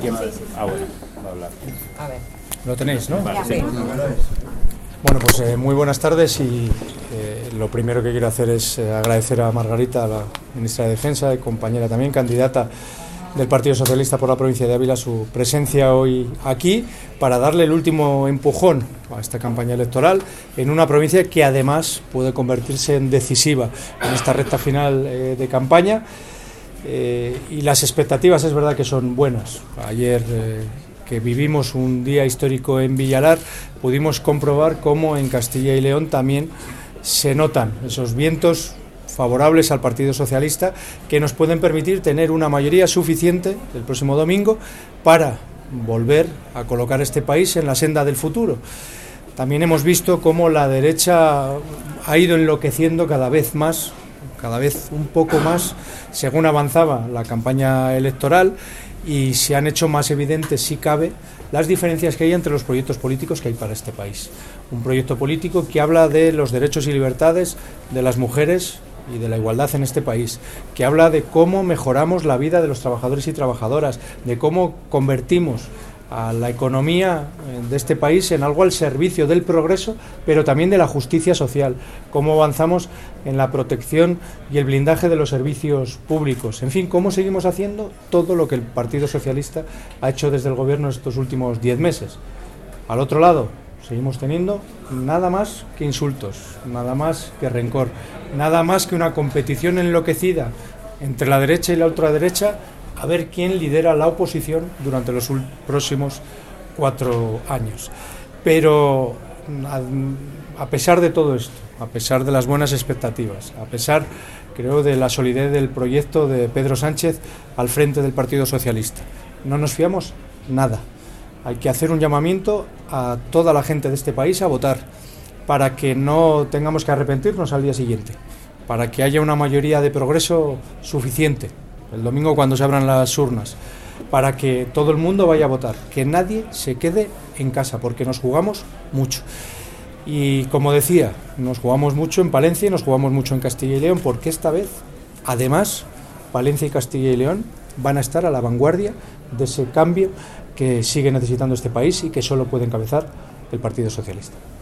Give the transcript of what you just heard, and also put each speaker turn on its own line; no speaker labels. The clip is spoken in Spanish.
¿Quién? Ah, bueno, va a hablar.
A ver.
Lo tenéis, ¿no?
Vale, sí.
Bueno, pues muy buenas tardes y lo primero que quiero hacer es agradecer a Margarita, la ministra de Defensa y compañera también, candidata del Partido Socialista por la provincia de Ávila, su presencia hoy aquí para darle el último empujón a esta campaña electoral en una provincia que además puede convertirse en decisiva en esta recta final de campaña. Y las expectativas es verdad que son buenas. Ayer que vivimos un día histórico en Villalar, pudimos comprobar cómo en Castilla y León también se notan esos vientos favorables al Partido Socialista que nos pueden permitir tener una mayoría suficiente el próximo domingo para volver a colocar este país en la senda del futuro. También hemos visto cómo la derecha ha ido enloqueciendo cada vez más, cada vez un poco más, según avanzaba la campaña electoral, y se han hecho más evidentes, si cabe, las diferencias que hay entre los proyectos políticos que hay para este país. Un proyecto político que habla de los derechos y libertades de las mujeres y de la igualdad en este país, que habla de cómo mejoramos la vida de los trabajadores y trabajadoras, de cómo convertimos a la economía de este país en algo al servicio del progreso, pero también de la justicia social, cómo avanzamos en la protección y el blindaje de los servicios públicos, en fin, cómo seguimos haciendo todo lo que el Partido Socialista ha hecho desde el gobierno estos últimos 10 meses. Al otro lado, seguimos teniendo nada más que insultos, nada más que rencor, nada más que una competición enloquecida entre la derecha y la ultraderecha a ver quién lidera la oposición durante los próximos 4 años. Pero a pesar de todo esto, a pesar de las buenas expectativas, a pesar, creo, de la solidez del proyecto de Pedro Sánchez al frente del Partido Socialista, no nos fiamos nada. Hay que hacer un llamamiento a toda la gente de este país a votar para que no tengamos que arrepentirnos al día siguiente, para que haya una mayoría de progreso suficiente el domingo cuando se abran las urnas, para que todo el mundo vaya a votar, que nadie se quede en casa, porque nos jugamos mucho. Y como decía, nos jugamos mucho en Palencia y nos jugamos mucho en Castilla y León, porque esta vez, además, Palencia y Castilla y León van a estar a la vanguardia de ese cambio que sigue necesitando este país y que solo puede encabezar el Partido Socialista.